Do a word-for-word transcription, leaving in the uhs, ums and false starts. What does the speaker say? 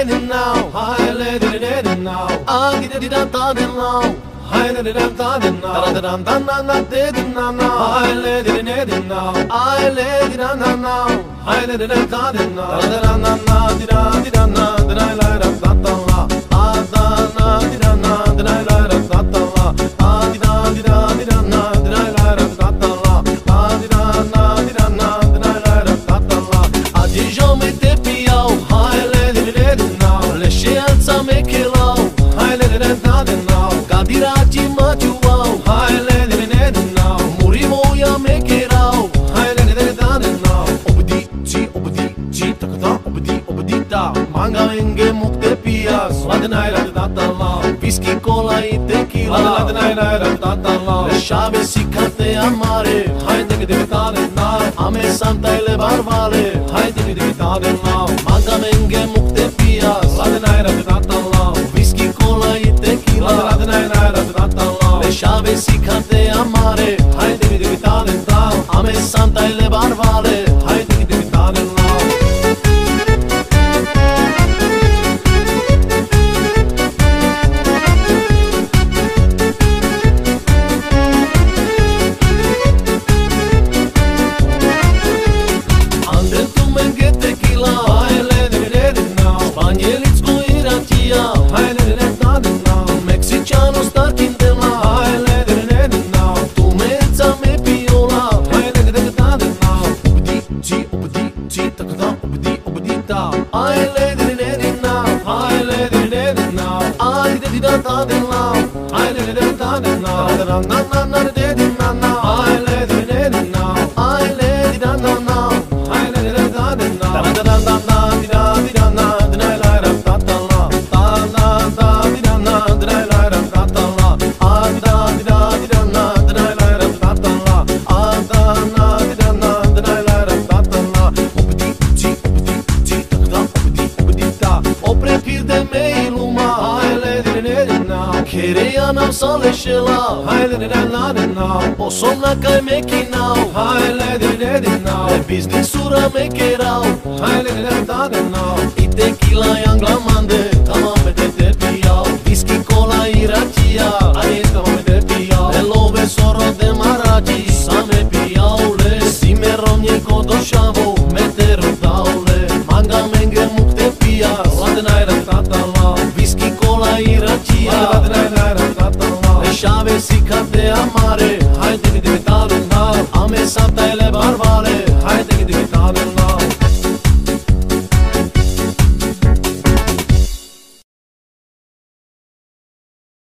lady now, hi lady lady now, ah di di da da da now, hi lady da da da now, da da da da da da da now, hi lady lady now, hi lady da da now, hi lady da da da now, da da da da di da di da na da la la da da da la, ah da na di da na da la la da da da la, ah di da di da di da na da la la da da da la, ah di da na di da na da la la da da da la, ah di jamais te piau, hi lady lady now, le scienza me che lau, hi lady da da da now, cadirati ma tu wow, hi lady lady now, murimo ya me che rau, hi lady da da da now, obdi ci obdi ci takata obdi obdi da, manga enge mukte pias, la da na da da da la, whisky cola e tequila, la da na da da da la, le chave si cante amare, hi lady da da da now, ame santa e le barbale, hi lady da da da now, manga enge mukte pias, la da na da da da la, whisky cola e tequila, la da na da da da la, le chave si cante amare, hi lady da da da now, ame santa e le barbale, hi lady da da da now. Poslovna kaj meki now, hi lady lady now, e biznisura meke rau, hi lady lady now, i tequila i anglamande, tamo me te te piau, whisky cola i racia, ai tamo me te piau, le love soro de maraci, same piau, le si me romnie kodo šavo,